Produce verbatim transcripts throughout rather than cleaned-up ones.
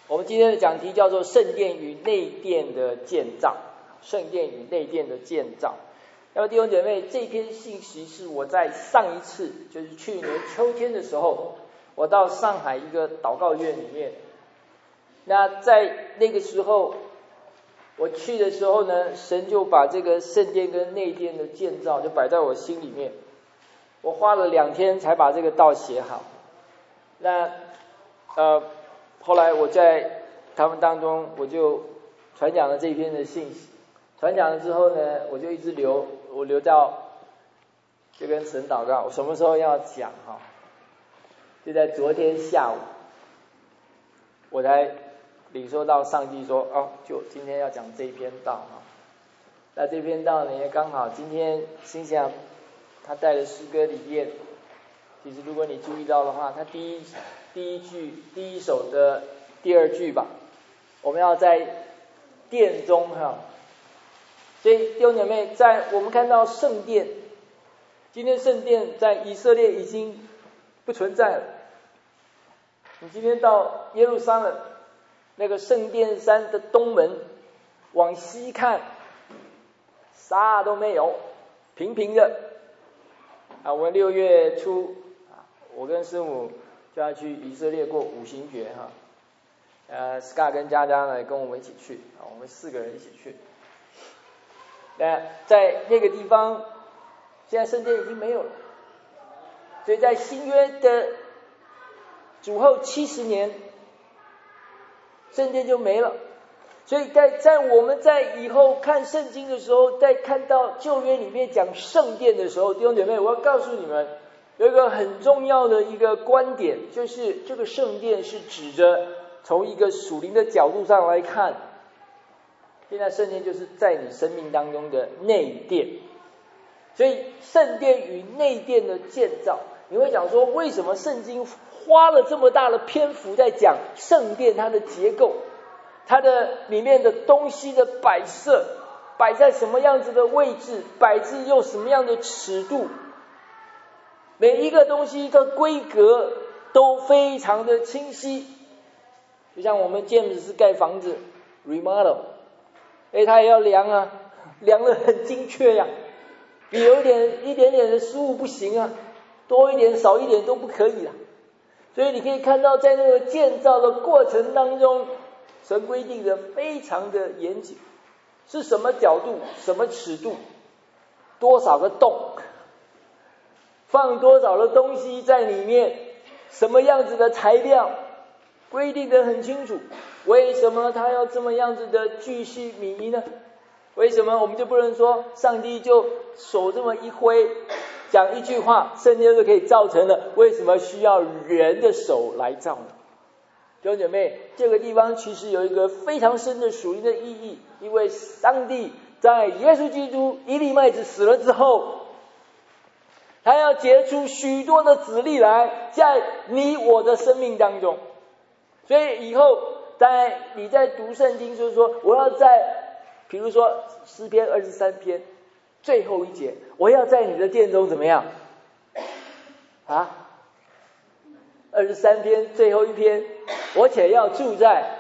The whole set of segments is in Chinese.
我们今天的讲题叫做圣殿与内殿的建造，圣殿与内殿的建造。那么弟兄姐妹，这篇信息是我在上一次，就是去年秋天的时候，我到上海一个祷告院里面。那在那个时候，我去的时候呢，神就把这个圣殿跟内殿的建造就摆在我心里面。我花了两天才把这个道写好。那呃，后来我在他们当中，我就传讲了这篇的信息。传讲了之后呢，我就一直留，我留到就跟神祷告，我什么时候要讲哈？就在昨天下午，我才领受到上帝说，哦，就今天要讲这一篇道哈。那这篇道呢，也刚好今天心想他带的诗歌里面，其实如果你注意到的话，他第一第一句第一首的第二句吧，我们要在殿中哈。所以弟兄姐妹，在我们看到圣殿，今天圣殿在以色列已经不存在了。你今天到耶路撒冷那个圣殿山的东门往西看，啥都没有，平平的。啊，我们六月初啊，我跟师母就要去以色列过五旬节哈。呃 ，Scar 跟佳佳呢跟我们一起去啊，我们四个人一起去。那在那个地方，现在圣殿已经没有了，所以在新约的主后七十年，圣殿就没了。所以在在我们在以后看圣经的时候，在看到旧约里面讲圣殿的时候，弟兄姐妹，我要告诉你们有一个很重要的一个观点，就是这个圣殿是指着从一个属灵的角度上来看。现在圣殿就是在你生命当中的内殿，所以圣殿与内殿的建造，你会讲说，为什么圣经花了这么大的篇幅在讲圣殿它的结构，它的里面的东西的摆设，摆在什么样子的位置，摆置用什么样的尺度，每一个东西的规格都非常的清晰。就像我们建筑师盖房子 remodel，哎，他也要量啊，量得很精确呀、啊，比有一点一点点的失误不行啊，多一点少一点都不可以啊。所以你可以看到，在那个建造的过程当中，神规定的非常的严谨，是什么角度、什么尺度、多少个洞，放多少的东西在里面，什么样子的材料，规定得很清楚。为什么他要这么样子的巨细靡遗呢？为什么我们就不能说上帝就手这么一挥，讲一句话，圣殿就可以造成了？为什么需要人的手来造呢？弟兄姐妹，这个地方其实有一个非常深的属灵的意义，因为上帝在耶稣基督以利麦子死了之后，他要结出许多的子粒来，在你我的生命当中。所以以后在你在读圣经，就是说我要在比如说诗篇二十三篇最后一节，我要在你的殿中怎么样啊？二十三篇最后一篇，我且要住在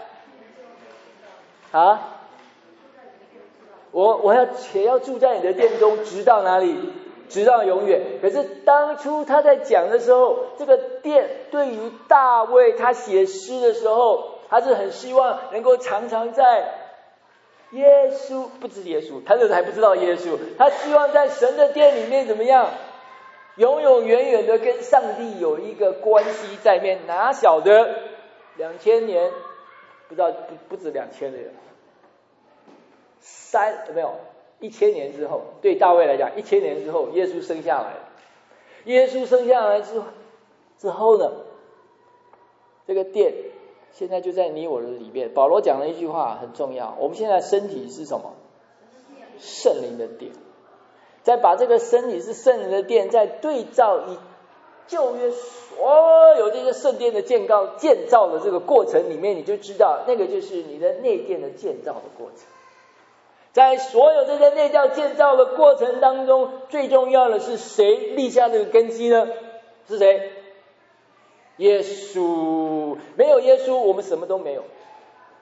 啊，我我要且要住在你的殿中，直到哪里？直到永远。可是当初他在讲的时候，这个殿对于大卫他写诗的时候，他是很希望能够常常在耶稣，不止耶稣，他那时候还不知道耶稣，他希望在神的殿里面怎么样，永永远远的跟上帝有一个关系在面。哪晓得两千年，不知道不不止两千年，三没有一千年之后，对大卫来讲，一千年之后，耶稣生下来了。耶稣生下来之后，之后呢，这个殿现在就在你我的里面。保罗讲了一句话很重要，我们现在身体是什么？圣灵的殿。再把这个身体是圣灵的殿，再对照以旧约所有这些圣殿的建造建造的这个过程里面，你就知道那个就是你的内殿的建造的过程。在所有这些内教建造的过程当中，最重要的是谁立下这个根基呢？是谁？耶稣。没有耶稣，我们什么都没有。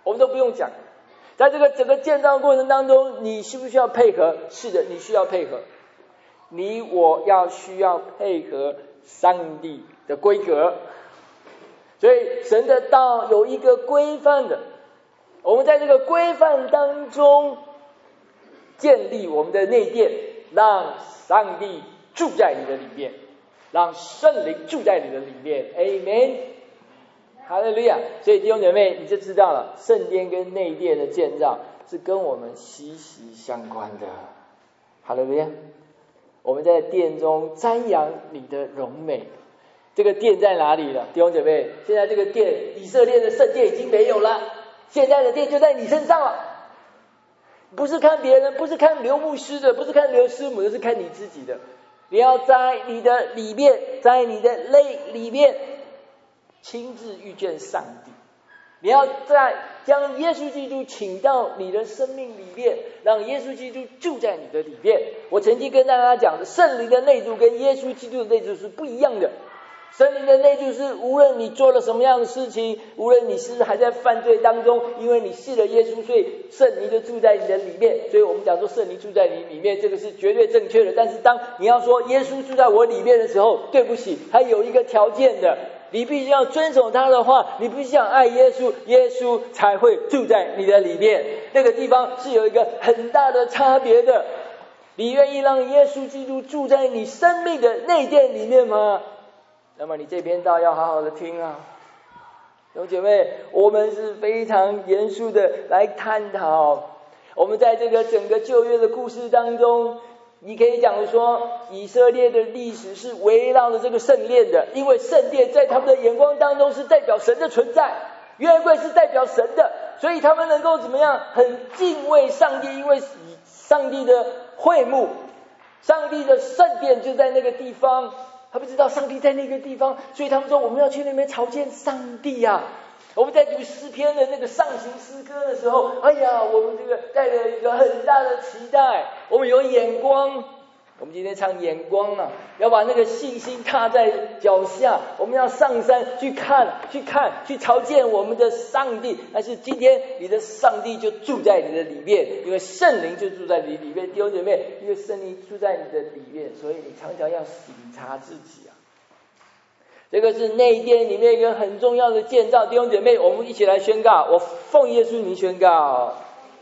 我们都不用讲。在这个整个建造过程当中，你需不需要配合？是的，你需要配合。你我要需要配合上帝的规格。所以神的道有一个规范的，我们在这个规范当中建立我们的内殿，让上帝住在你的里面，让圣灵住在你的里面。 Amen， 哈利路亚。所以弟兄姐妹，你就知道了，圣殿跟内殿的建造是跟我们息息相关的。哈利路亚。我们在殿中瞻仰你的荣美。这个殿在哪里了？弟兄姐妹，现在这个殿，以色列的圣殿已经没有了，现在的殿就在你身上了。不是看别人，不是看刘牧师的，不是看刘师母的，是看你自己的。你要在你的里面，在你的内里面亲自遇见上帝。你要在将耶稣基督请到你的生命里面，让耶稣基督住在你的里面。我曾经跟大家讲的，圣灵的内住跟耶稣基督的内住是不一样的。圣灵的内住是无论你做了什么样的事情，无论你是不是还在犯罪当中，因为你信了耶稣，所以圣灵就住在你的里面。所以我们讲说圣灵住在你里面，这个是绝对正确的。但是当你要说耶稣住在我里面的时候，对不起，他有一个条件的，你必须要遵守他的话，你必须要爱耶稣，耶稣才会住在你的里面。那个地方是有一个很大的差别的。你愿意让耶稣基督住在你生命的内殿里面吗？那么你这篇道要好好的听啊，弟兄姐妹，我们是非常严肃的来探讨。我们在这个整个旧约的故事当中，你可以讲说以色列的历史是围绕着这个圣殿的，因为圣殿在他们的眼光当中是代表神的存在，约柜是代表神的，所以他们能够怎么样很敬畏上帝，因为上帝的会幕，上帝的圣殿就在那个地方，他们知道上帝在那个地方，所以他们说我们要去那边朝见上帝啊。我们在读诗篇的那个上行诗歌的时候，哎呀，我们这个带着一个很大的期待，我们有眼光。我们今天唱眼光啊，要把那个信心踏在脚下，我们要上山去看去看去朝见我们的上帝。但是今天你的上帝就住在你的里面，因为圣灵就住在你里面。弟兄姐妹，因为圣灵住在你的里面，所以你常常要省察自己啊。这个是内殿里面一个很重要的建造。弟兄姐妹，我们一起来宣告，我奉耶稣名宣告，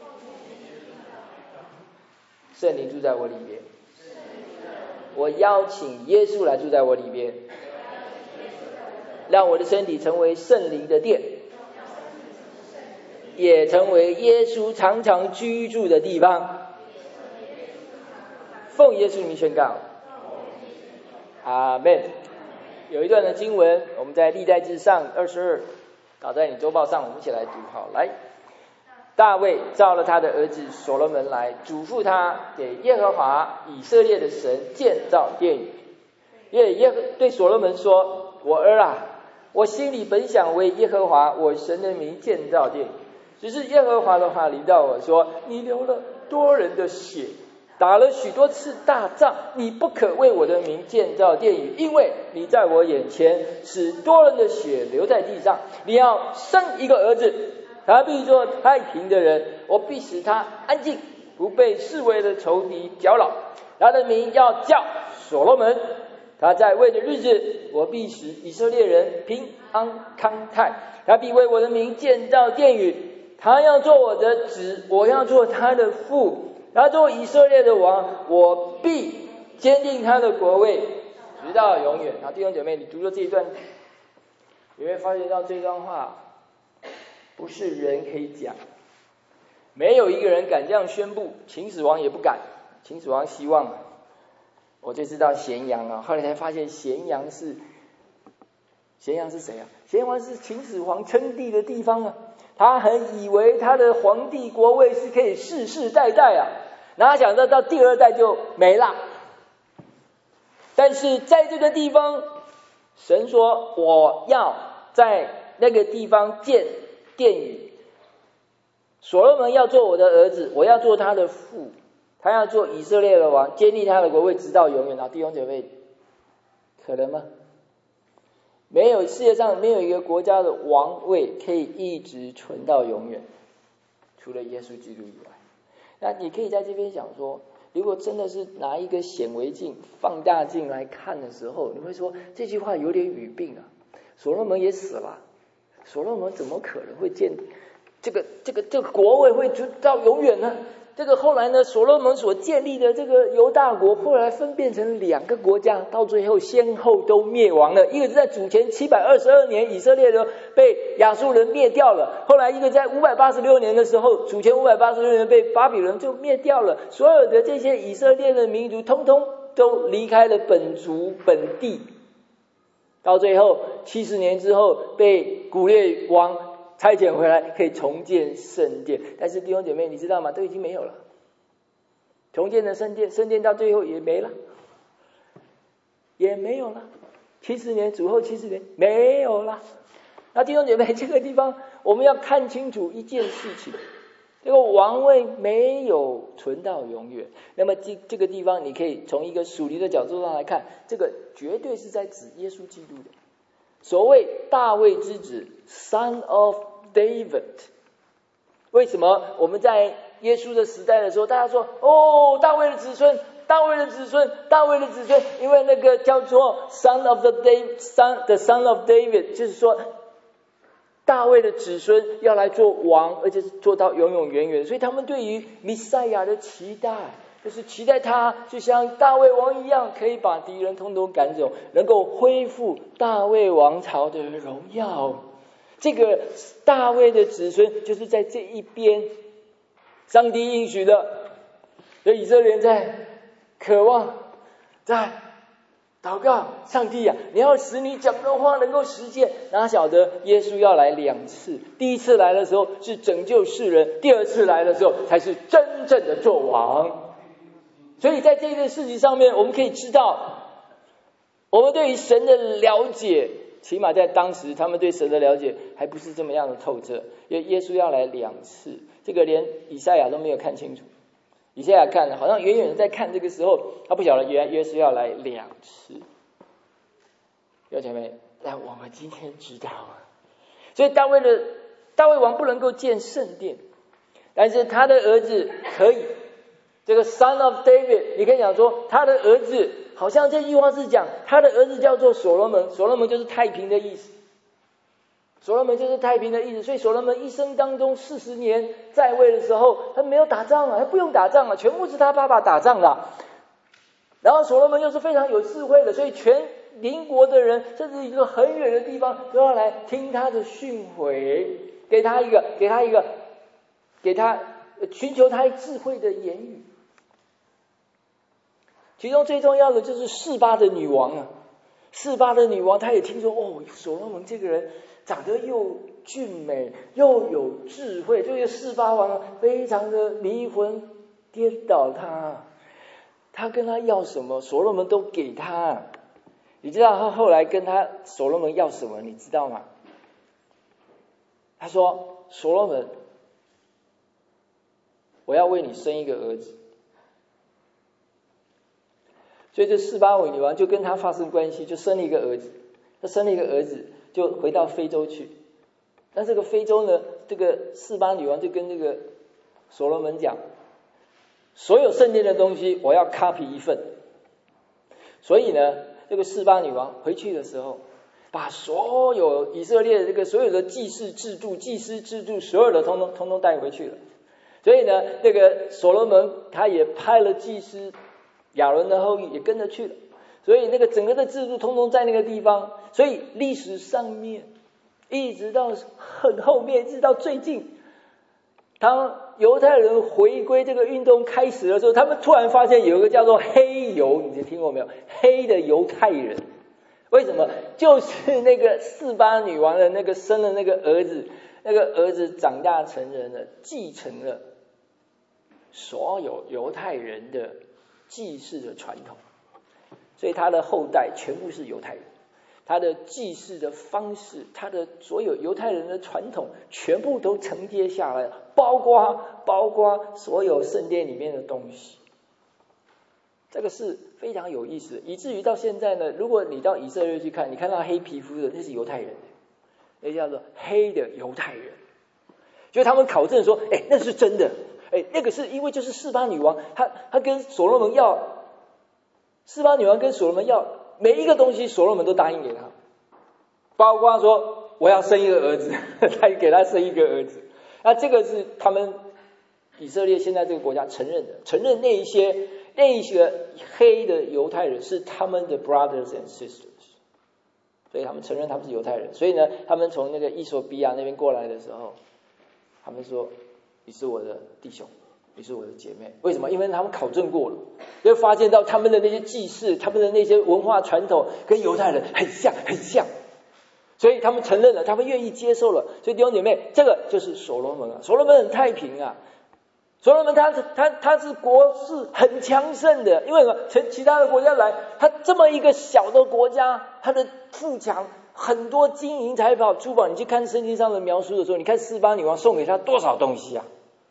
圣灵住在我里面，我邀请耶稣来住在我里面，让我的身体成为圣灵的殿，也成为耶稣常常居住的地方。奉耶稣名宣告，阿们。有一段的经文，我们在历代志上二十二，搞在你周报上，我们一起来读。好，来，大卫召了他的儿子所罗门来，嘱咐他给耶和华以色列的神建造殿宇。耶耶对所罗门说：“我儿啊，我心里本想为耶和华我神的名建造殿宇，只是耶和华的话临到我说：你流了多人的血，打了许多次大仗，你不可为我的名建造殿宇，因为你在我眼前使多人的血流在地上。你要生一个儿子，他必做太平的人，我必使他安静，不被四围的仇敌搅扰。他的名要叫所罗门，他在位的日子，我必使以色列人平安康泰。他必为我的名建造殿宇，他要做我的子，我要做他的父。他做以色列的王，我必坚定他的国位，直到永远。”好，弟兄姐妹，你读了这一段，你会发现到这段话不是人可以讲，没有一个人敢这样宣布，秦始皇也不敢。秦始皇希望我就知道咸阳啊，后来才发现咸阳是咸阳是谁啊？咸阳是秦始皇称帝的地方啊。他很以为他的皇帝国位是可以世世代代啊，哪想到到第二代就没了。但是在这个地方，神说我要在那个地方建殿宇，所罗门要做我的儿子，我要做他的父，他要做以色列的王，建立他的国位直到永远。啊，弟兄姐妹，可能吗？ 没有世界上没有一个国家的王位可以一直存到永远，除了耶稣基督以外。那你可以在这边想说，如果真的是拿一个显微镜放大镜来看的时候，你会说这句话有点语病啊，所罗门也死了，所罗门怎么可能会建这个这个这个国位会存到永远呢？这个后来呢，所罗门所建立的这个犹大国，后来分变成两个国家，到最后先后都灭亡了。一个是在主前七百二十二年，以色列人被亚述人灭掉了；后来一个在五百八十六年的时候，主前五百八十六年被巴比伦就灭掉了。所有的这些以色列的民族，通通都离开了本族本地。到最后七十年之后，被古列王差遣回来，可以重建圣殿。但是弟兄姐妹，你知道吗？都已经没有了。重建的圣殿，圣殿到最后也没了，也没有了。七十年主后七十年没有了。那弟兄姐妹，这个地方我们要看清楚一件事情：这个王位没有存到永远。那么这这个地方，你可以从一个属灵的角度上来看，这个绝对是在指耶稣基督的。所谓大卫之子 ，Son of David。为什么我们在耶稣的时代的时候，大家说哦，大卫的子孙，大卫的子孙，大卫的子孙？因为那个叫做 Son of the David, Son the Son of David， 就是说大卫的子孙要来做王，而且是做到永永远远。所以他们对于弥赛亚的期待，就是期待他就像大卫王一样，可以把敌人通通赶走，能够恢复大卫王朝的荣耀。这个大卫的子孙就是在这一边，上帝应许的，所以以色列人在渴望，在祷告，上帝啊，你要使你讲的话能够实现。哪晓得耶稣要来两次，第一次来的时候是拯救世人，第二次来的时候才是真正的做王。所以在这件事情上面，我们可以知道，我们对于神的了解，起码在当时他们对神的了解还不是这么样的透彻，因为耶稣要来两次，这个连以赛亚都没有看清楚。以赛亚看好像远远的在看，这个时候他不晓得原来耶稣要来两次。弟兄姐妹，但我们今天知道，所以大卫的大卫王不能够建圣殿，但是他的儿子可以。这个 Son of David， 你可以讲说他的儿子，好像这句话是讲他的儿子叫做所罗门，所罗门就是太平的意思，所罗门就是太平的意思。所以所罗门一生当中四十年在位的时候，他没有打仗啊，他不用打仗了，全部是他爸爸打仗的。然后所罗门又是非常有智慧的，所以全邻国的人，甚至一个很远的地方都要来听他的训诲，给他一个给他一个给他寻求他智慧的言语。其中最重要的就是示巴的女王啊，示巴的女王她也听说哦，所罗门这个人长得又俊美又有智慧，这个示巴王非常的迷魂颠倒他，他跟他要什么所罗门都给他。你知道他后来跟他所罗门要什么你知道吗？他说所罗门，我要为你生一个儿子。所以这示巴女王就跟他发生关系，就生了一个儿子。他生了一个儿子就回到非洲去。那这个非洲呢，这个示巴女王就跟这个所罗门讲，所有圣殿的东西我要 copy 一份。所以呢，这个示巴女王回去的时候，把所有以色列的这个所有的祭祀制度、祭司制度，所有的通通通通带回去了。所以呢，这个所罗门他也派了祭司亚伦的后裔也跟着去了，所以那个整个的制度通通在那个地方。所以历史上面一直到很后面，一直到最近，当犹太人回归这个运动开始的时候，他们突然发现有一个叫做黑犹，你听过没有？黑的犹太人。为什么？就是那个示巴女王的那个生的那个儿子，那个儿子长大成人了，继承了所有犹太人的祭祀的传统，所以他的后代全部是犹太人，他的祭祀的方式，他的所有犹太人的传统全部都承接下来，包括包括所有圣殿里面的东西。 这个是非常有意思的，以至于到现在呢，如果你到以色列去看，你看到黑皮肤的，那是犹太人，那叫做黑的犹太人，就他们考证说，哎，那是真的，哎，那个是因为就是示巴女王，她她跟所罗门要，示巴女王跟所罗门要每一个东西，所罗门都答应给他，包括说我要生一个儿子，他给他生一个儿子，那这个是他们以色列现在这个国家承认的，承认那一些那一些黑的犹太人是他们的 brothers and sisters， 所以他们承认他们是犹太人。所以呢，他们从那个伊索比亚那边过来的时候，他们说你是我的弟兄，你是我的姐妹。为什么？因为他们考证过了，就发现到他们的那些祭祀，他们的那些文化传统跟犹太人很像很像，所以他们承认了，他们愿意接受了。所以弟兄姐妹，这个就是所罗门啊，所罗门很太平啊，所罗门他他他是国势很强盛的，因为什么？从其他的国家来，他这么一个小的国家，他的富强，很多金银财宝珠宝。你去看圣经上的描述的时候，你看示巴女王送给他多少东西啊？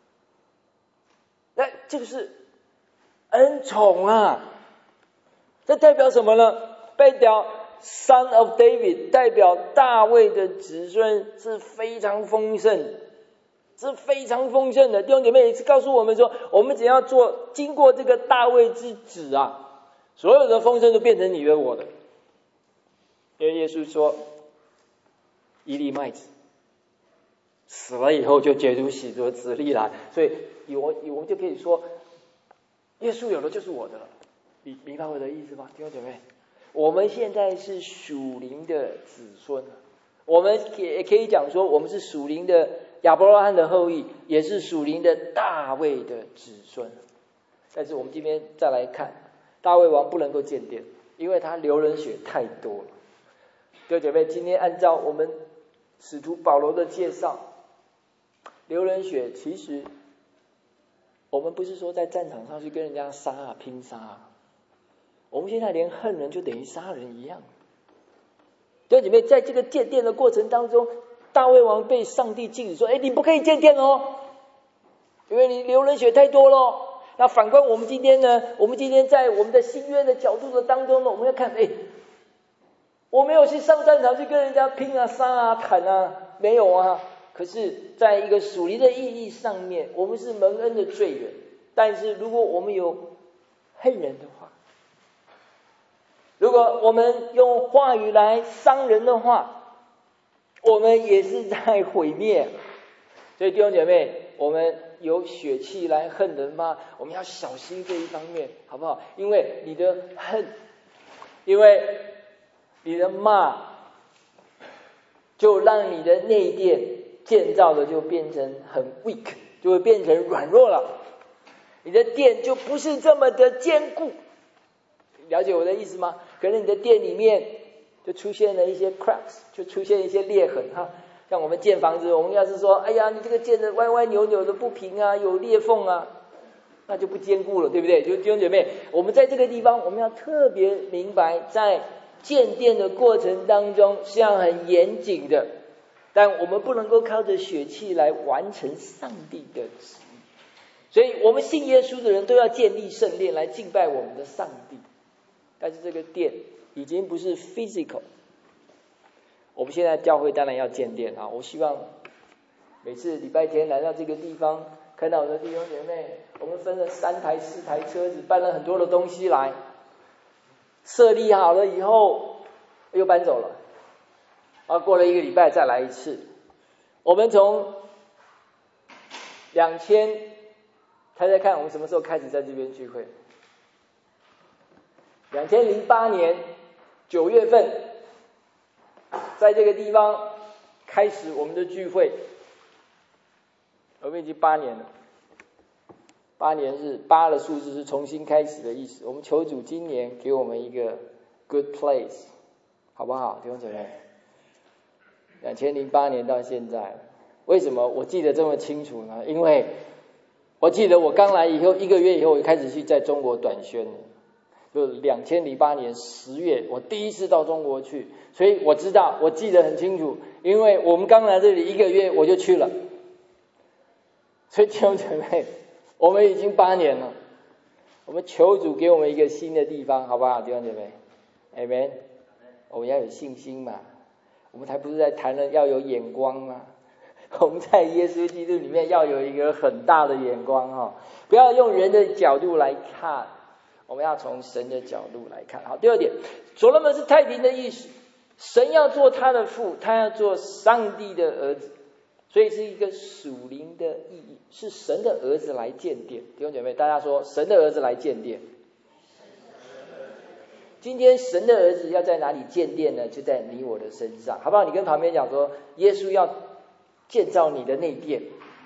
那这个是恩宠啊，这代表什么呢？代表 Son of David， 代表大卫的子孙是非常丰盛，是非常丰盛的。弟兄姐妹也是告诉我们说，我们只要做经过这个大卫之子啊，所有的丰盛都变成你的我的。因为耶稣说，一粒麦子死了以后就结出许多子粒来，所以我我们就可以说，耶稣有的就是我的了。你明白我的意思吗？弟兄姐妹，我们现在是属灵的子孙，我们也可以讲说，我们是属灵的亚伯拉罕的后裔，也是属灵的大卫的子孙。但是我们今天再来看，大卫王不能够建殿，因为他流人血太多了。弟兄姐妹，今天按照我们使徒保罗的介绍，流人血其实我们不是说在战场上去跟人家杀啊拼杀啊，我们现在连恨人就等于杀人一样。弟兄姐妹，在这个建殿的过程当中，大卫王被上帝禁止说，哎，你不可以建殿哦，因为你流人血太多了。那反观我们今天呢，我们今天在我们的新约的角度的当中呢，我们要看，哎，我没有去上战场去跟人家拼啊杀啊砍啊，没有啊。可是在一个属灵的意义上面，我们是蒙恩的罪人，但是如果我们有恨人的话，如果我们用话语来伤人的话，我们也是在毁灭。所以弟兄姐妹，我们有血气来恨人吗？我们要小心这一方面，好不好？因为你的恨，因为你的骂，就让你的内殿建造的就变成很 weak， 就会变成软弱了，你的殿就不是这么的坚固。了解我的意思吗？可能你的殿里面就出现了一些 cracks， 就出现一些裂痕哈。像我们建房子，我们要是说，哎呀，你这个建的歪歪扭扭的不平啊，有裂缝啊，那就不坚固了，对不对？就弟兄姐妹，我们在这个地方，我们要特别明白，在建殿的过程当中是要很严谨的，但我们不能够靠着血气来完成上帝的旨意。所以我们信耶稣的人都要建立圣殿来敬拜我们的上帝。但是这个殿已经不是 physical， 我们现在教会当然要建殿啊！我希望每次礼拜天来到这个地方，看到我的弟兄姐妹，我们分了三台四台车子，搬了很多的东西来，设立好了以后又搬走了，啊，过了一个礼拜再来一次。我们从两千，猜猜看，我们什么时候开始在这边聚会？两千零八年九月份，在这个地方开始我们的聚会，我们已经八年了。八年是八的数字，是重新开始的意思。我们求主今年给我们一个 good place， 好不好，弟兄姐妹？两千零八年到现在，为什么我记得这么清楚呢？因为我记得我刚来以后一个月以后，我就开始去在中国短宣了。就两千零八年十月，我第一次到中国去，所以我知道，我记得很清楚，因为我们刚来这里一个月我就去了。所以弟兄姐妹，我们已经八年了，我我们求主给我们一个新的地方，好不好，弟兄姐妹 ？Amen。我们要有信心嘛，我们才不是在谈了要有眼光吗？我们在耶稣基督里面要有一个很大的眼光哈、哦，不要用人的角度来看，我们要从神的角度来看。好，第二点，所罗门是太平的意思，神要做他的父，他要做上帝的儿子，所以是一个属灵的意义，是神的儿子来建殿。弟兄姐妹，大家说神的儿子来建殿。今天神的儿子要在哪里建殿呢？就在你我的身上，好不好？你跟旁边讲说，耶稣要建造你的内殿。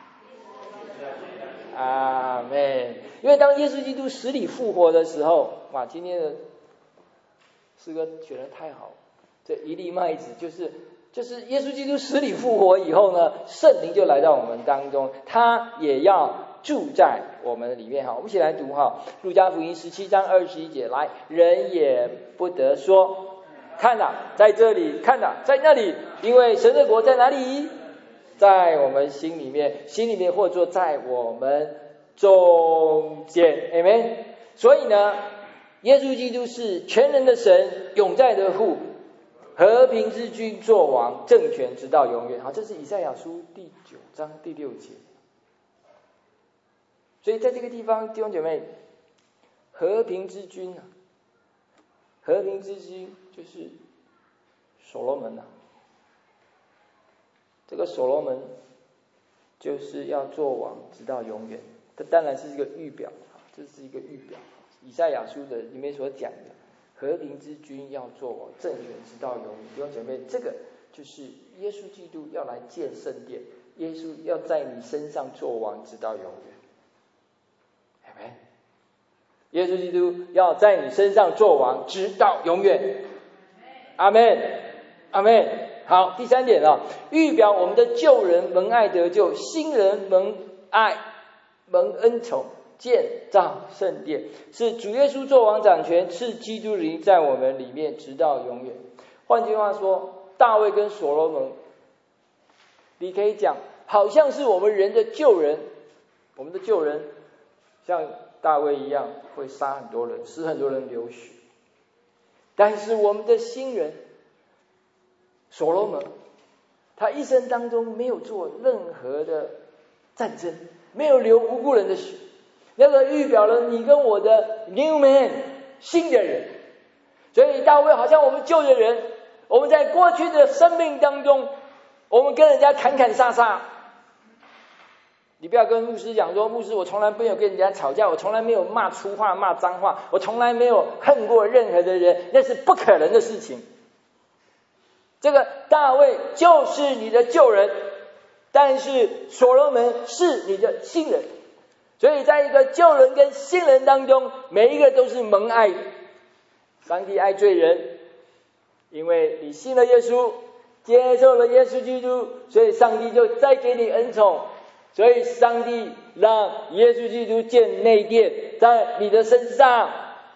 阿们。因为当耶稣基督死里复活的时候，哇，今天的诗歌选得太好，这一粒麦子就是就是耶稣基督死里复活以后呢，圣灵就来到我们当中，他也要住在我们里面。好，我们一起来读哈，路加福音十七章二十一节，来，人也不得说，看哪，在这里，看哪，在那里，因为神的国在哪里？在我们心里面，心里面或者在我们中间 ，Amen。所以呢，耶稣基督是全能的神，永在的父，和平之君，作王，政权直到永远。好，这是以赛亚书第九章第六节。所以在这个地方，弟兄姐妹，和平之君啊，和平之君就是所罗门啊。这个所罗门就是要做王直到永远，这当然是一个预表，这是一个预表。以赛亚书的里面所讲的和平之君要做王，政权直到永远。弟兄姐妹，这个就是耶稣基督要来建圣殿，耶稣要在你身上做王直到永远。阿们。耶稣基督要在你身上做王直到永远。阿们，阿们。好，第三点啊，预表我们的旧人蒙爱得救，新人蒙爱蒙恩宠，建造圣殿，是主耶稣做王掌权，是基督灵在我们里面直到永远。换句话说，大卫跟所罗门，你可以讲好像是我们人的旧人，我们的旧人像大卫一样会杀很多人，使很多人流血，但是我们的新人所罗门，他一生当中没有做任何的战争，没有流无辜人的血，那个预表了你跟我的 new man 新的人。所以大卫好像我们旧的人，我们在过去的生命当中，我们跟人家砍砍杀杀。你不要跟牧师讲说，牧师我从来没有跟人家吵架，我从来没有骂粗话骂脏话，我从来没有恨过任何的人，那是不可能的事情。这个大卫就是你的旧人，但是所罗门是你的新人，所以在一个旧人跟新人当中，每一个都是蒙爱的。上帝爱罪人，因为你信了耶稣，接受了耶稣基督，所以上帝就再给你恩宠，所以上帝让耶稣基督建内殿在你的身上。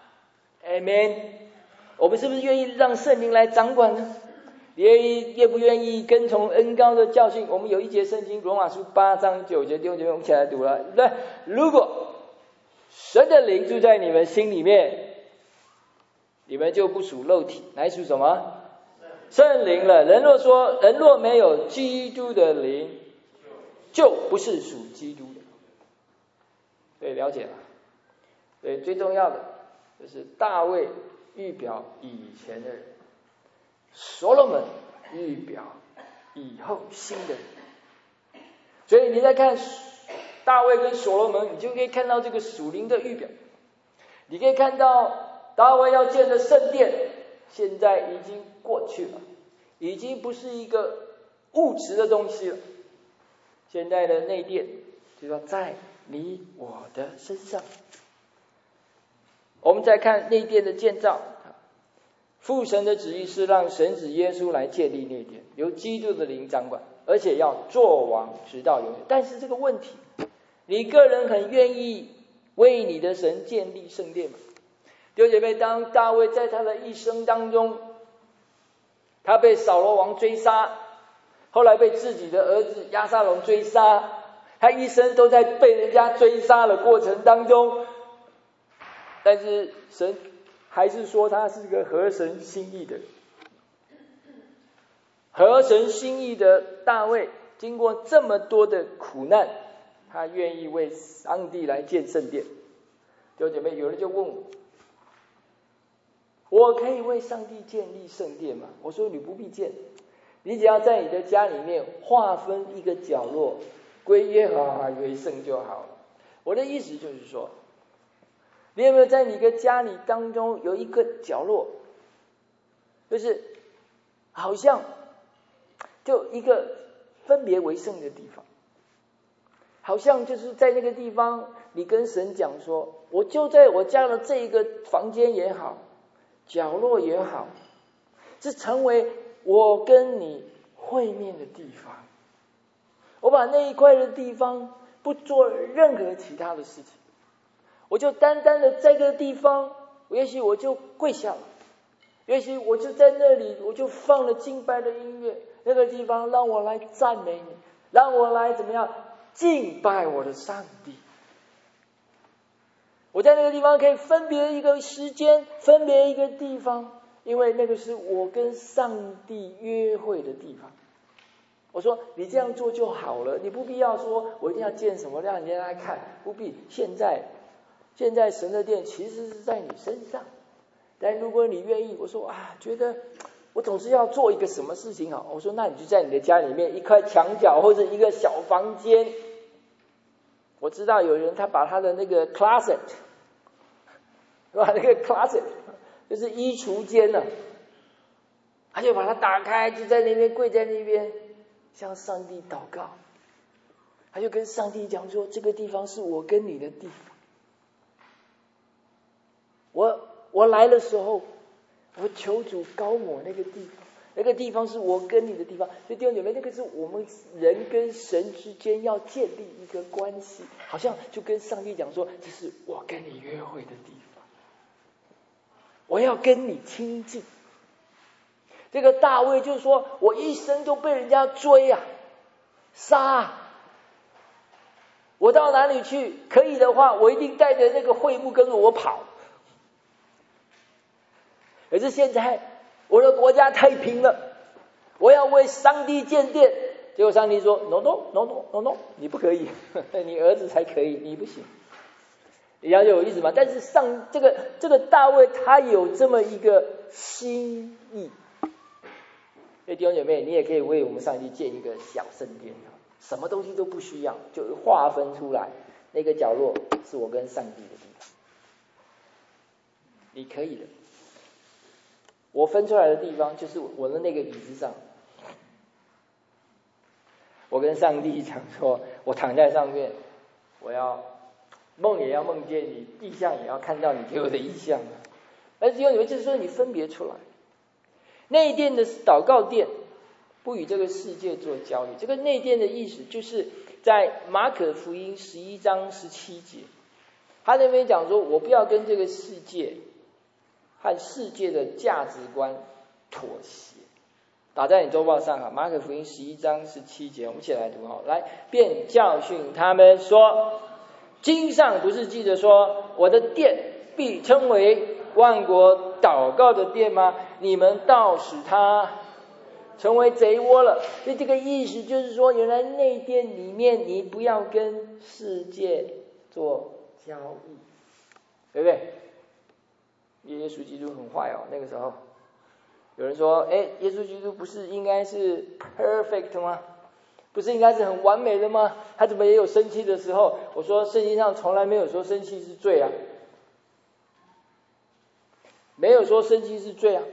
Amen。 我们是不是愿意让圣灵来掌管呢？愿意也不愿意跟从恩膏的教训。我们有一节圣经罗马书八章九节，弟兄姐妹我们一起来读了，对不对？如果神的灵住在你们心里面，你们就不属肉体，乃属什么？圣灵了。人若说人若没有基督的灵，就不是属基督的。对，了解了。对，最重要的就是大卫预表以前的人，所罗门预表以后新的人。所以你在看大卫跟所罗门，你就可以看到这个属灵的预表。你可以看到大卫要建的圣殿现在已经过去了，已经不是一个物质的东西了。现在的内殿就要在你我的身上。我们再看内殿的建造，父神的旨意是让神子耶稣来建立内殿，由基督的灵掌管，而且要做王直到永远。但是这个问题，你个人很愿意为你的神建立圣殿吗？弟兄姐妹，当大卫在他的一生当中，他被扫罗王追杀，后来被自己的儿子押沙龙追杀，他一生都在被人家追杀的过程当中， 但是神还是说他是个合神心意的人。合神心意的大卫，经过这么多的苦难，他愿意为上帝来建圣殿。弟兄姐妹，有人就问我，我可以为上帝建立圣殿吗？我说你不必建，你只要在你的家里面划分一个角落归耶和华为圣就好了。我的意思就是说，你有没有在你的家里当中有一个角落，就是好像就一个分别为圣的地方，好像就是在那个地方你跟神讲说，我就在我家的这一个房间也好，角落也好，是成为我跟你会面的地方。我把那一块的地方不做任何其他的事情，我就单单的在这个地方，也许我就跪下了，也许我就在那里，我就放了敬拜的音乐，那个地方让我来赞美你，让我来怎么样敬拜我的上帝。我在那个地方可以分别一个时间，分别一个地方，因为那个是我跟上帝约会的地方。我说你这样做就好了，你不必要说我一定要建什么让人家来看，不必。现在现在神的殿其实是在你身上，但如果你愿意，我说啊，觉得我总是要做一个什么事情好，我说那你就在你的家里面一块墙角或者一个小房间。我知道有人他把他的那个 closet， 把那个 closet 就是衣橱间呢、啊，他就把它打开，就在那边跪在那边向上帝祷告。他就跟上帝讲说，这个地方是我跟你的地方，我我来的时候，我求主膏抹那个地方，那个地方是我跟你的地方。所以弟兄姐妹，那个是我们人跟神之间要建立一个关系，好像就跟上帝讲说，这是我跟你约会的地方，我要跟你亲近。这个大卫就说，我一生都被人家追啊杀啊，我到哪里去，可以的话我一定带着那个会幕跟着我跑。可是现在我的国家太平了，我要为上帝建殿，结果上帝说 no no no no no no， 你不可以，你儿子才可以，你不行。你了解有意思吗？但是上这个这个大卫他有这么一个心意。所以弟兄姐妹，你也可以为我们上帝建一个小圣殿，什么东西都不需要，就划分出来，那个角落是我跟上帝的地方，你可以的。我分出来的地方就是我的那个椅子上，我跟上帝讲说，我躺在上面，我要梦也要梦见你，意象也要看到你给我的意象。而弟兄姐妹，就是说你分别出来。内殿的祷告殿不与这个世界做交易，这个内殿的意思就是在马可福音十一章十七节，他那边讲说，我不要跟这个世界和世界的价值观妥协。打在你周报上哈，马可福音十一章十七节，我们一起来读哈。来，便教训他们说，经上不是记着说，我的殿必称为万国祷告的殿吗？你们倒使它成为贼窝了。所以这个意思就是说，原来内殿里面你不要跟世界做交易，对不对？耶稣基督很坏哦，那个时候有人说，哎，耶稣基督不是应该是 perfect 吗？不是应该是很完美的吗？他怎么也有生气的时候？我说圣经上从来没有说生气是罪啊，没有说生气是罪啊，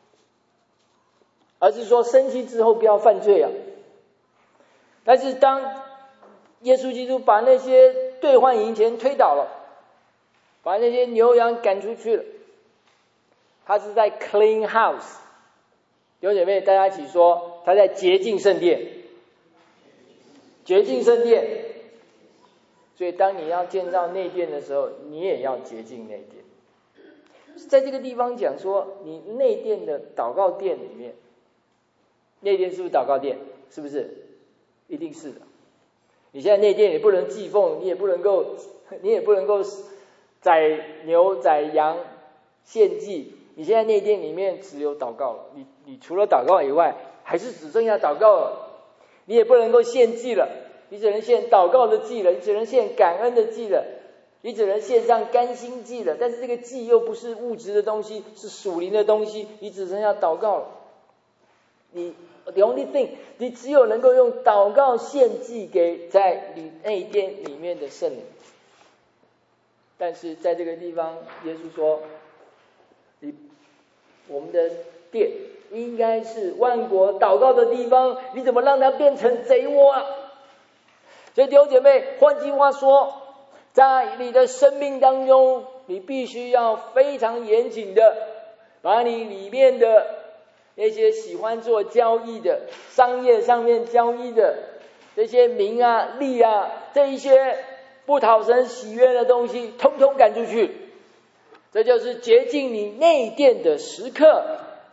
而是说生气之后不要犯罪啊。但是当耶稣基督把那些兑换银钱推倒了，把那些牛羊赶出去了，他是在 clean house。弟兄姐妹，大家一起说，他在洁净圣殿，洁净圣殿。所以当你要建造内殿的时候，你也要洁净内殿。在这个地方讲说，你内殿的祷告殿里面，内殿是不是祷告殿？是不是？一定是的。你现在内殿也不能祭奉，你也不能够，你也不能够宰牛宰羊献祭，你现在内殿里面只有祷告了，你你除了祷告以外，还是只剩下祷告了，你也不能够献祭了，你只能献祷告的祭了，你只能献感恩的祭了，你只能献上甘心祭了。但是这个祭又不是物质的东西，是属灵的东西，你只剩下祷告了。你 the only thing， 你只有能够用祷告献祭给在你内殿里面的圣灵。但是在这个地方，耶稣说，你我们的殿应该是万国祷告的地方，你怎么让它变成贼窝啊？所以弟兄姐妹，换句话说，在你的生命当中，你必须要非常严谨的把你里面的那些喜欢做交易的、商业上面交易的这些名啊、利啊，这一些不讨神喜悦的东西，通通赶出去。这就是洁净你内殿的时刻。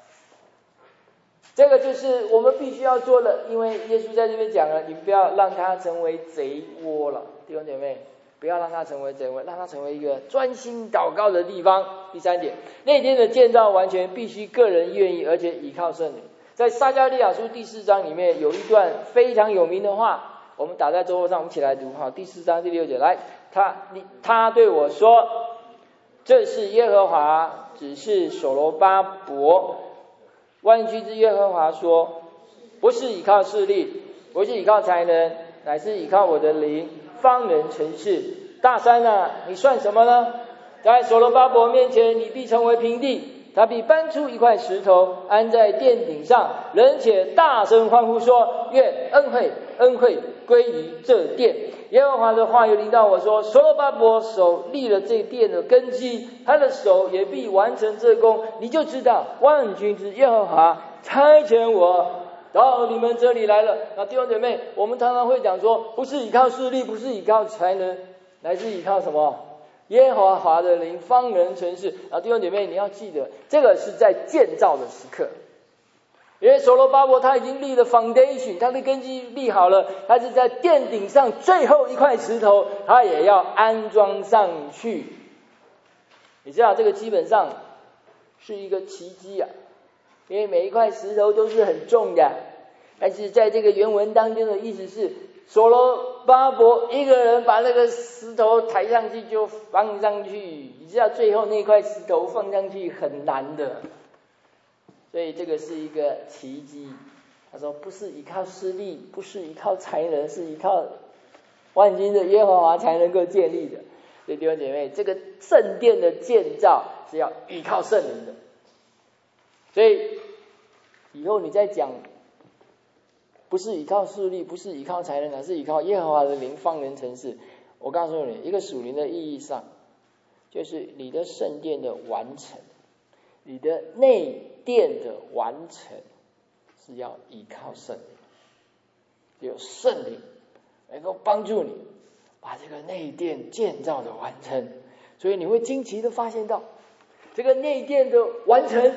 这个就是我们必须要做的，因为耶稣在这边讲了，你不要让它成为贼窝了，弟兄姐妹，不要让它成为贼窝，让它成为一个专心祷告的地方。第三点，内殿的建造完全必须个人愿意，而且倚靠圣灵。在撒迦利亚书第四章里面有一段非常有名的话，我们打在桌上，我们一起来读哈。第四章第六节，来，他他对我说，这是耶和华指示所罗巴伯。万军之耶和华说，不是依靠势力，不是依靠才能，乃是依靠我的灵，方能成事。大山啊，你算什么呢？在所罗巴伯面前，你必成为平地。他必搬出一块石头，安在殿顶上，人且大声欢呼说，愿恩惠恩惠归于这殿。耶和华的话又临到我说，所罗巴伯手立了这殿的根基，他的手也必完成这功。你就知道万军之耶和华差遣我到你们这里来了。那弟兄姐妹，我们常常会讲说，不是依靠势力，不是依靠才能，乃是依靠什么？耶和华的灵方能成事。啊，弟兄姐妹，你要记得，这个是在建造的时刻。因为所罗巴伯他已经立了 foundation， 他的根基立好了，他是在殿顶上最后一块石头，他也要安装上去。你知道这个基本上是一个奇迹啊，因为每一块石头都是很重的，但是在这个原文当中的意思是，所罗巴伯一个人把那个石头抬上去就放上去，你知道最后那块石头放上去很难的。所以这个是一个奇迹。他说不是依靠势力，不是依靠才能，是依靠万军的耶和华才能够建立的。所以弟兄姐妹，这个圣殿的建造是要依靠圣灵的。所以以后你再讲不是依靠势力，不是依靠才能，而是依靠耶和华的灵方能成事。我告诉你，一个属灵的意义上，就是你的圣殿的完成，你的内殿的完成是要依靠圣灵，有圣灵能够帮助你把这个内殿建造的完成。所以你会惊奇的发现到，这个内殿的完成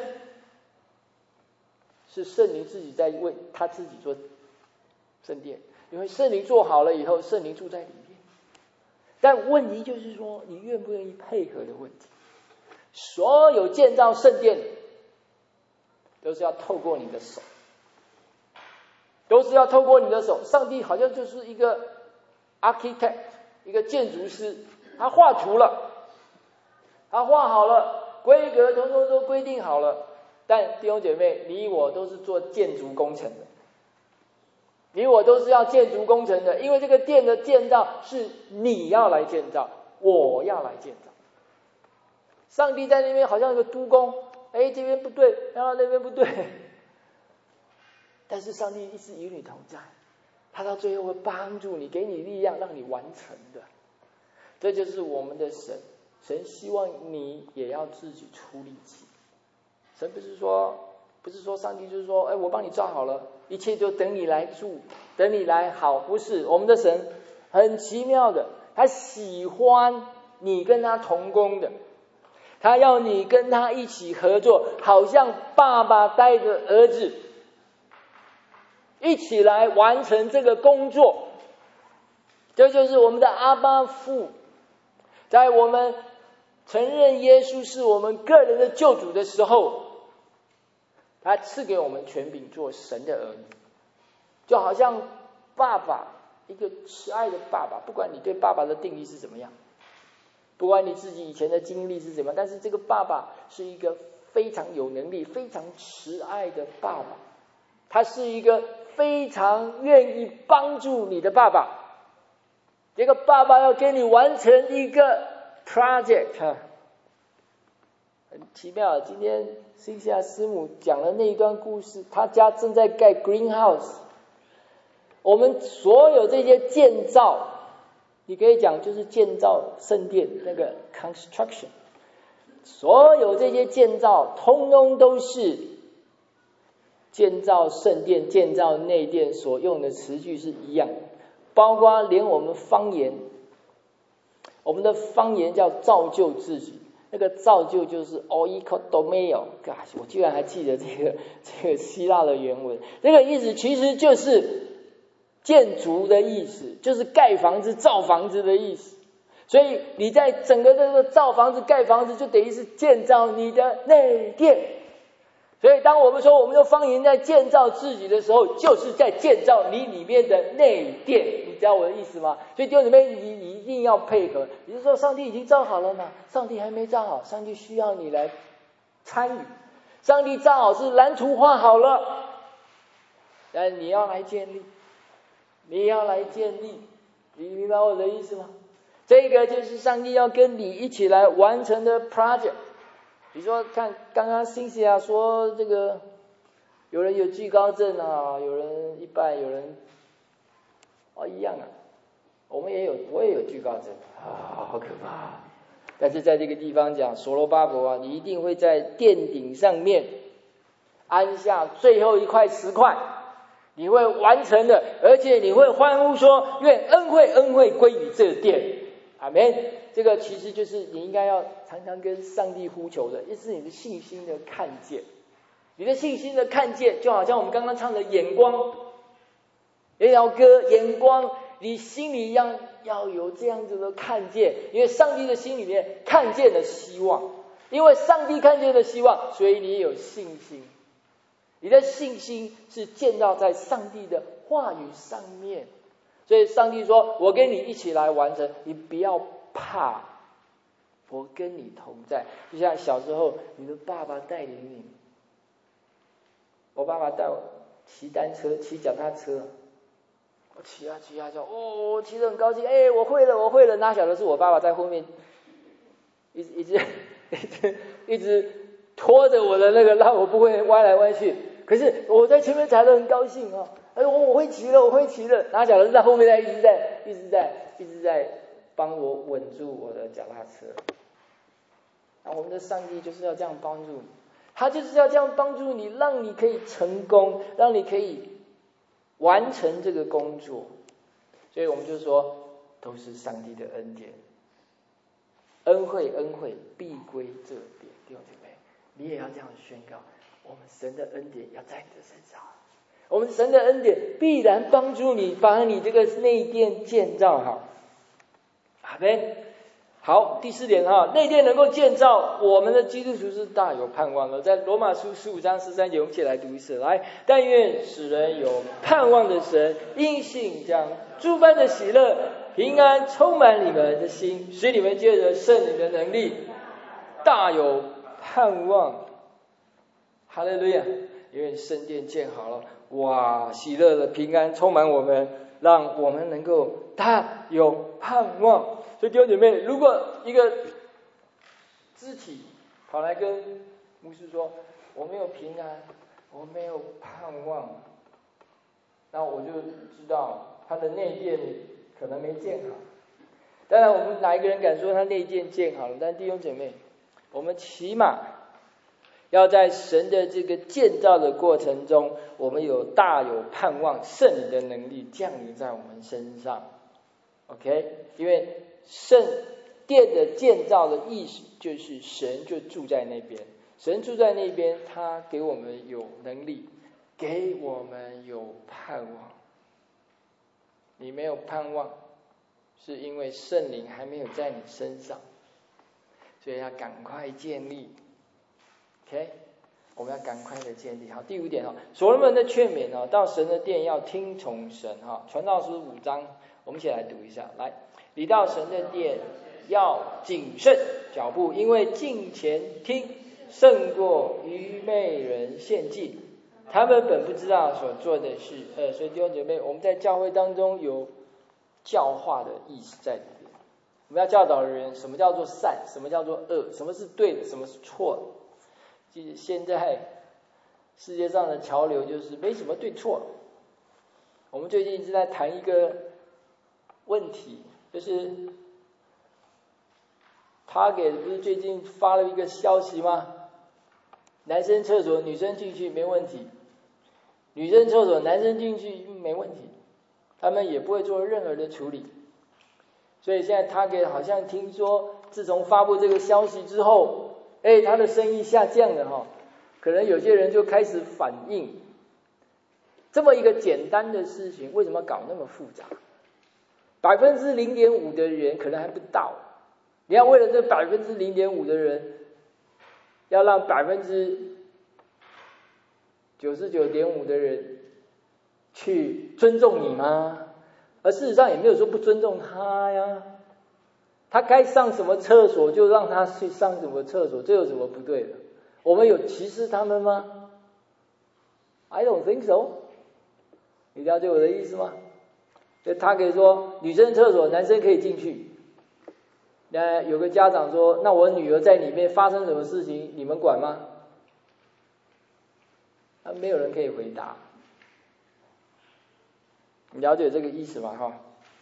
是圣灵自己在为他自己做圣殿，因为圣灵做好了以后，圣灵住在里面。但问题就是说，你愿不愿意配合的问题。所有建造圣殿都是要透过你的手，都是要透过你的手。上帝好像就是一个 architect， 一个建筑师，他画图了，他画好了，规格统统都规定好了。但弟兄姐妹，你我都是做建筑工程的，你我都是要建筑工程的，因为这个殿的建造是你要来建造，我要来建造。上帝在那边好像有个督工，哎，这边不对，然后那边不对，但是上帝一直与你同在，他到最后会帮助你，给你力量，让你完成的。这就是我们的神，神希望你也要自己出力气。神不是说，不是说上帝就是说，哎，我帮你造好了，一切就等你来住，等你来好，不是。我们的神很奇妙的，他喜欢你跟他同工的，他要你跟他一起合作，好像爸爸带着儿子一起来完成这个工作。这就是我们的阿爸父，在我们承认耶稣是我们个人的救主的时候，他赐给我们权柄做神的儿女。就好像爸爸，一个慈爱的爸爸，不管你对爸爸的定义是怎么样，不管你自己以前的经历是怎么样，但是这个爸爸是一个非常有能力、非常慈爱的爸爸，他是一个非常愿意帮助你的爸爸。这个爸爸要跟你完成一个 project， 很奇妙。今天辛西亚师母讲的那一段故事，他家正在盖 greenhouse。我们所有这些建造，你可以讲就是建造圣殿那个 construction， 所有这些建造通通都是建造圣殿、建造内殿所用的词句是一样的，包括连我们方言，我们的方言叫造就自己，那个造就就是 oikodomeo， 我居然还记得这个这个希腊的原文，这个意思其实就是建筑的意思，就是盖房子、造房子的意思。所以你在整个这个造房子、盖房子，就等于是建造你的内殿。所以当我们说我们用方言在建造自己的时候，就是在建造你里面的内殿。你知道我的意思吗？所以弟兄姊妹，你你一定要配合。你是说上帝已经造好了吗？上帝还没造好，上帝需要你来参与。上帝造好是蓝图画好了，但你要来建立。你要来建立，你明白我的意思吗？这个就是上帝要跟你一起来完成的 project。比如说，看刚刚辛西亚说这个，有人有惧高症啊，有人一半，有人哦一样啊，我们也有，我也有惧高症啊，好可怕。但是在这个地方讲，所罗巴伯啊，你一定会在殿顶上面安下最后一块石块。你会完成的，而且你会欢呼说：“愿恩惠恩惠归于这殿。”阿们。这个其实就是你应该要常常跟上帝呼求的，也是你的信心的看见。你的信心的看见，就好像我们刚刚唱的《眼光》这条歌，眼光，你心里要要有这样子的看见，因为上帝的心里面看见了希望，因为上帝看见了希望，所以你有信心。你的信心是建造在上帝的话语上面，所以上帝说：“我跟你一起来完成，你不要怕，我跟你同在。”就像小时候，你的爸爸带领你，我爸爸带我骑单车、骑脚踏车，我骑啊骑啊就哦，我骑得很高兴，哎，我会了，我会了。哪晓得是我爸爸在后面，一直一直一直一直拖着我的那个，让我不会歪来歪去。可是我在前面踩得很高兴啊！哎呦，我会骑了，我会骑了。哪晓得是在后面在一直在、一直在、一直在帮我稳住我的脚踏车。那我们的上帝就是要这样帮助你，他就是要这样帮助你，让你可以成功，让你可以完成这个工作。所以我们就说，都是上帝的恩典，恩惠恩惠必归这殿。弟兄姐妹，你也要这样宣告。我们神的恩典要在你的身上，我们神的恩典必然帮助你把你这个内殿建造好。阿们。好，第四点哈，内殿能够建造，我们的基督徒是大有盼望的。在罗马书十五章十三节，我们一起来读一次。来，但愿使人有盼望的神，因信将诸般的喜乐、平安充满你们的心，使你们借着圣灵的能力，大有盼望。哈利路亚！因为圣殿建好了，哇，喜乐的平安充满我们，让我们能够大有盼望。所以弟兄姐妹，如果一个肢体跑来跟牧师说：“我没有平安，我没有盼望”，那我就知道他的内殿可能没建好。当然，我们哪一个人敢说他内殿建好了？但弟兄姐妹，我们起码要在神的这个建造的过程中，我们有大有盼望，圣灵的能力降临在我们身上。OK， 因为圣殿的建造的意思就是神就住在那边，神住在那边，他给我们有能力，给我们有盼望。你没有盼望，是因为圣灵还没有在你身上。 所以要赶快建立 ，OK， 我们要赶快的建立。好，第五点哈，所罗门的劝勉哦，到神的殿要听从神哈。传道书五章，我们一起来读一下，来，你到神的殿要谨慎脚步，因为敬前听胜过愚昧人献祭。他们本不知道所做的事，呃，所以弟兄姐妹，我们在教会当中有教化的意识在里面。我们要教导人什么叫做善，什么叫做恶，什么是对的，什么是错的。其实现在世界上的潮流就是没什么对错。我们最近一直在谈一个问题，就是Target不是最近发了一个消息吗？男生厕所女生进去没问题，女生厕所男生进去没问题，他们也不会做任何的处理。所以现在Target好像听说，自从发布这个消息之后，哎，他的生意下降了哈。可能有些人就开始反映，这么一个简单的事情，为什么搞那么复杂？百分之零点五的人可能还不到，你要为了这百分之零点五的人，要让百分之九十九点五的人去尊重你吗？而事实上也没有说不尊重他呀，他该上什么厕所就让他去上什么厕所，这有什么不对的？我们有歧视他们吗？ I don't think so。 你了解我的意思吗？就他可以说女生厕所男生可以进去，那有个家长说，那我女儿在里面发生什么事情你们管吗？那没有人可以回答。你了解这个意思吗？哈，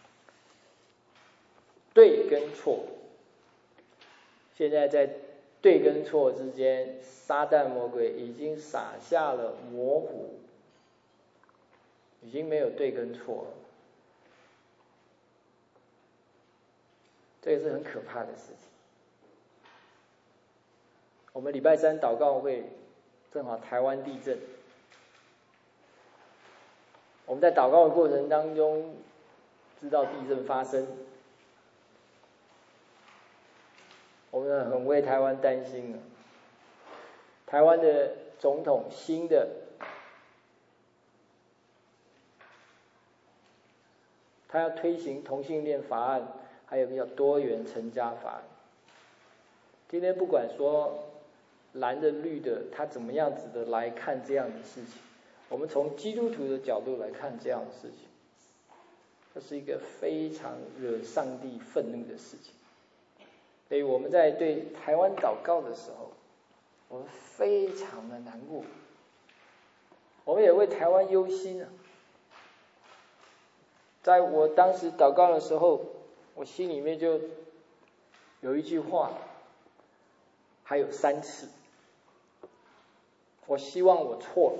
对跟错，现在在对跟错之间，撒旦魔鬼已经撒下了模糊，已经没有对跟错了。这个是很可怕的事情。我们礼拜三祷告会，正好台湾地震，我们在祷告的过程当中，知道地震发生，我们很为台湾担心。台湾的总统新的，他要推行同性恋法案，还有一个叫多元成家法案。今天不管说蓝的绿的，他怎么样子的来看这样的事情，我们从基督徒的角度来看这样的事情，这是一个非常惹上帝愤怒的事情。所以我们在对台湾祷告的时候，我们非常的难过，我们也为台湾忧心啊。在我当时祷告的时候，我心里面就有一句话，还有三次，我希望我错了。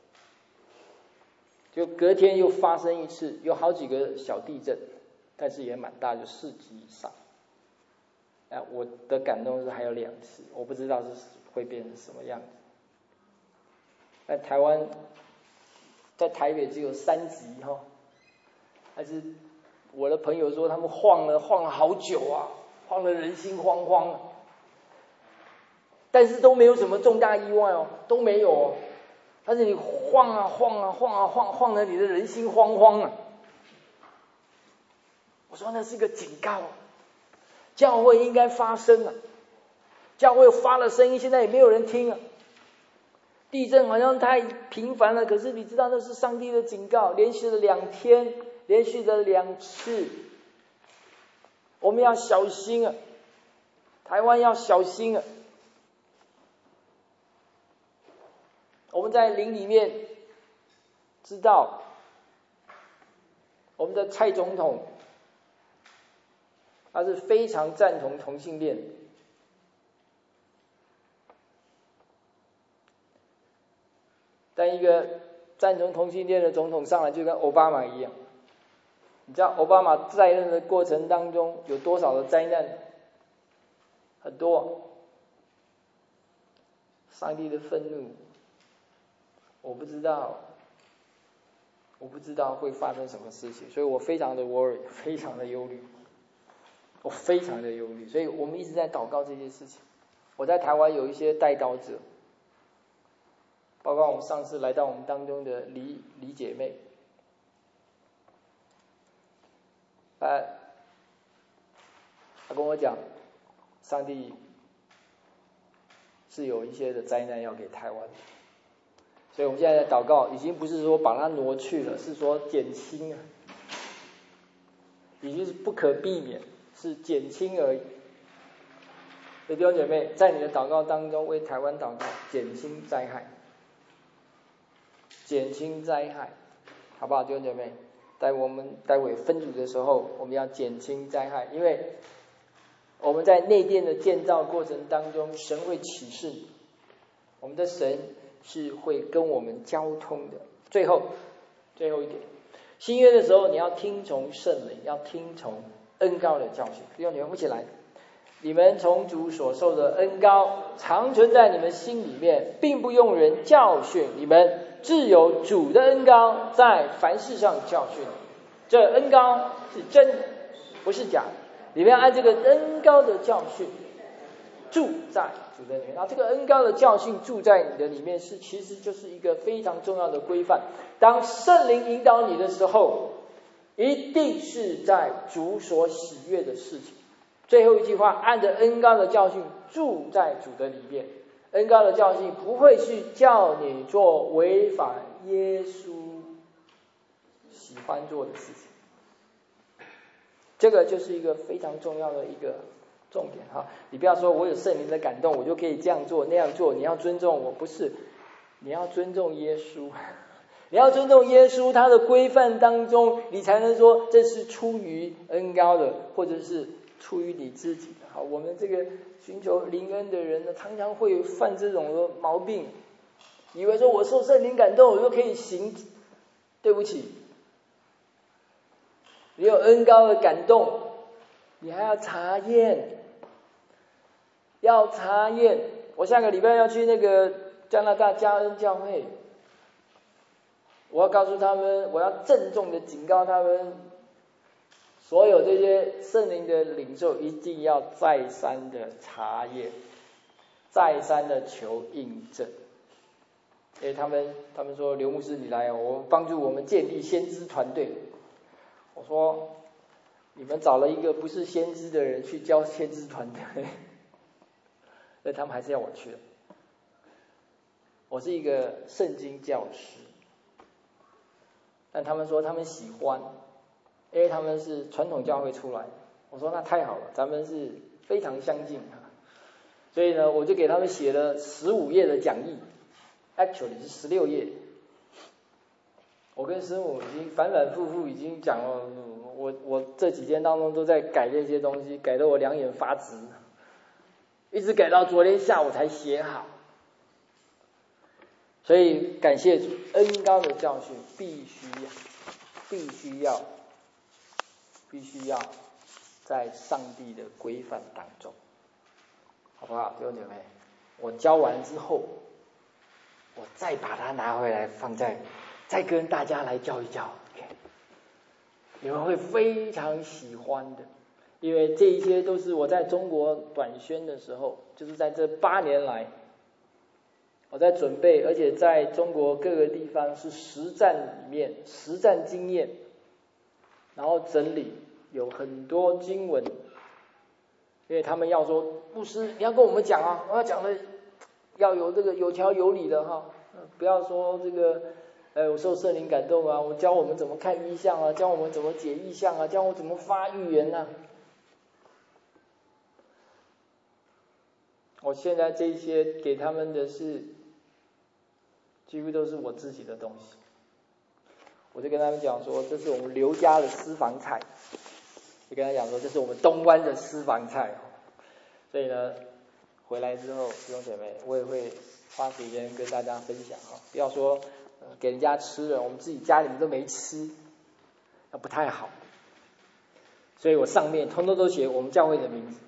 就隔天又发生一次，有好几个小地震，但是也蛮大，就四级以上。啊，我的感动是还有两次，我不知道是会变成什么样子。在台湾，在台北只有三级哈，但是我的朋友说他们晃了晃了好久啊，晃得人心惶惶啊，但是都没有什么重大意外哦，都没有哦。但是你晃啊晃啊晃啊晃，晃得你的人心惶惶啊。我说那是个警告，教会应该发声啊，教会发了声音，现在也没有人听啊。地震好像太频繁了，可是你知道那是上帝的警告，连续了两天，连续的两次，我们要小心啊，台湾要小心啊。我们在灵里面知道，我们的蔡总统他是非常赞同同性恋的，但一个赞同同性恋的总统上来就跟奥巴马一样，你知道奥巴马在任的过程当中有多少的灾难？很多，上帝的愤怒，我不知道，我不知道会发生什么事情，所以我非常的 worry， 非常的忧虑。 我非常的忧虑，所以我们一直在祷告这件事情。我在台湾有一些代祷者，包括我们上次来到我们当中的李李姐妹，她她跟我讲，上帝是有一些的灾难要给台湾，所以我们现在在祷告，已经不是说把它挪去了，是说减轻啊，已经是不可避免，是减轻而已。弟兄姐妹，在你的祷告当中为台湾祷告，减轻灾害，减轻灾害，好不好？弟兄姐妹，待我们待会分组的时候，我们要减轻灾害，因为我们在内殿的建造过程当中，神会启示你，我们的神是会跟我们交通的。最后，最后一点，新约的时候，你要听从圣灵，要听从恩膏的教训。弟兄姐妹，一起来。你们从主所受的恩膏常存在你们心里面，并不用人教训你们，自有主的恩膏在凡事上教训你。这恩膏是真的，不是假的。你们要按这个恩膏的教训住在主的里面。然后这个恩膏的教训住在你的里面，是其实就是一个非常重要的规范。当圣灵引导你的时候，一定是在主所喜悦的事情。最后一句话，按着恩膏的教训住在主的里面。恩膏的教训不会去叫你做违反耶稣喜欢做的事情，这个就是一个非常重要的一个重点哈。你不要说我有圣灵的感动，我就可以这样做那样做，你要尊重我，不是，你要尊重耶稣，你要尊重耶稣他的规范当中，你才能说这是出于恩膏的，或者是出于你自己的。好，我们这个寻求灵恩的人呢，常常会犯这种的毛病，以为说我受圣灵感动，我就可以行。对不起，你有恩膏的感动，你还要查验，要查验。我下个礼拜要去那个加拿大嘉恩教会，我要告诉他们，我要郑重的警告他们，所有这些圣灵的领袖一定要再三的查验，再三的求印证。因为他们他们说刘牧师你来哦，我帮助我们建立先知团队。我说你们找了一个不是先知的人去教先知团队，那他们还是要我去的。我是一个圣经教师，但他们说他们喜欢，因为他们是传统教会出来的。我说那太好了，咱们是非常相近啊。所以呢，我就给他们写了十五页的讲义 ，actually 是十六页。我跟师母已经反反复复已经讲了，我我这几天当中都在改这些东西，改得我两眼发直，一直改到昨天下午才写好。所以感谢主，恩膏的教训必须要，必须要，必须要在上帝的规范当中，好不好？弟兄姐妹，我教完之后，我再把它拿回来放在，再跟大家来教一教， okay? 你们会非常喜欢的，因为这一些都是我在中国短宣的时候，就是在这八年来，我在准备，而且在中国各个地方是实战里面实战经验，然后整理有很多经文，因为他们要说牧师你要跟我们讲啊，我要讲的要有这个有条有理的哈，不要说这个呃我受圣灵感动啊，我教我们怎么看异象啊，教我们怎么解异象啊，教我怎么发预言啊。我现在这些给他们的是几乎都是我自己的东西，我就跟他们讲说，这是我们刘家的私房菜，就跟他讲说，这是我们东湾的私房菜。所以呢，回来之后，弟兄姐妹，我也会花时间跟大家分享哈，不要说、呃、给人家吃了，我们自己家里面都没吃，那不太好。所以我上面通通都写我们教会的名字，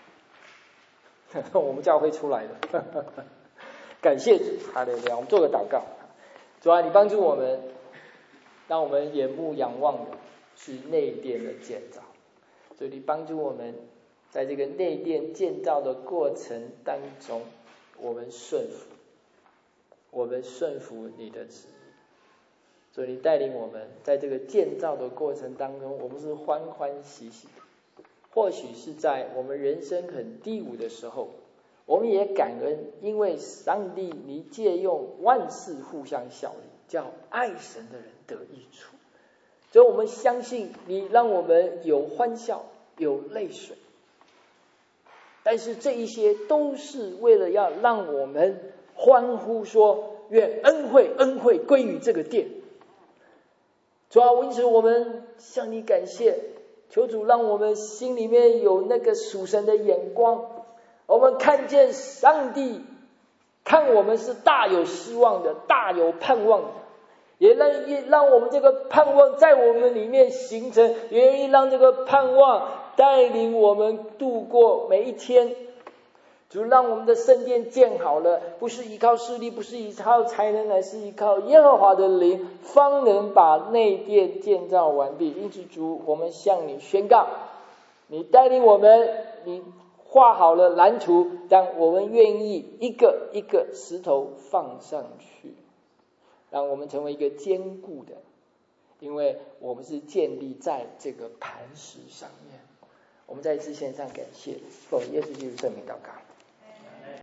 我们教会出来的。感谢主，哈利路亚！我们做个祷告，主啊，你帮助我们，让我们眼目仰望的是内殿的建造， 主，你帮助我们在这个内殿建造的过程当中，我们顺服，我们顺服你的旨意。所以你带领我们在这个建造的过程当中，我们是欢欢喜喜的。或许是在我们人生很低谷的时候，我们也感恩，因为上帝你借用万事互相效力，叫爱神的人得益处。所以我们相信你让我们有欢笑，有泪水，但是这一些都是为了要让我们欢呼说，愿恩惠恩惠归于这个殿。主啊，因此我们向你感谢，求主让我们心里面有那个属神的眼光，我们看见上帝看我们是大有希望的，大有盼望的，也让也让我们这个盼望在我们里面形成，也愿意让这个盼望带领我们度过每一天。主，让我们的圣殿建好了，不是依靠势力，不是依靠才能，乃是依靠耶和华的灵，方能把内殿建造完毕。因此主，我们向你宣告，你带领我们，你画好了蓝图，让我们愿意一个一个石头放上去，让我们成为一个坚固的，因为我们是建立在这个磐石上面。我们在一次线上感谢，奉耶稣基督圣名祷告。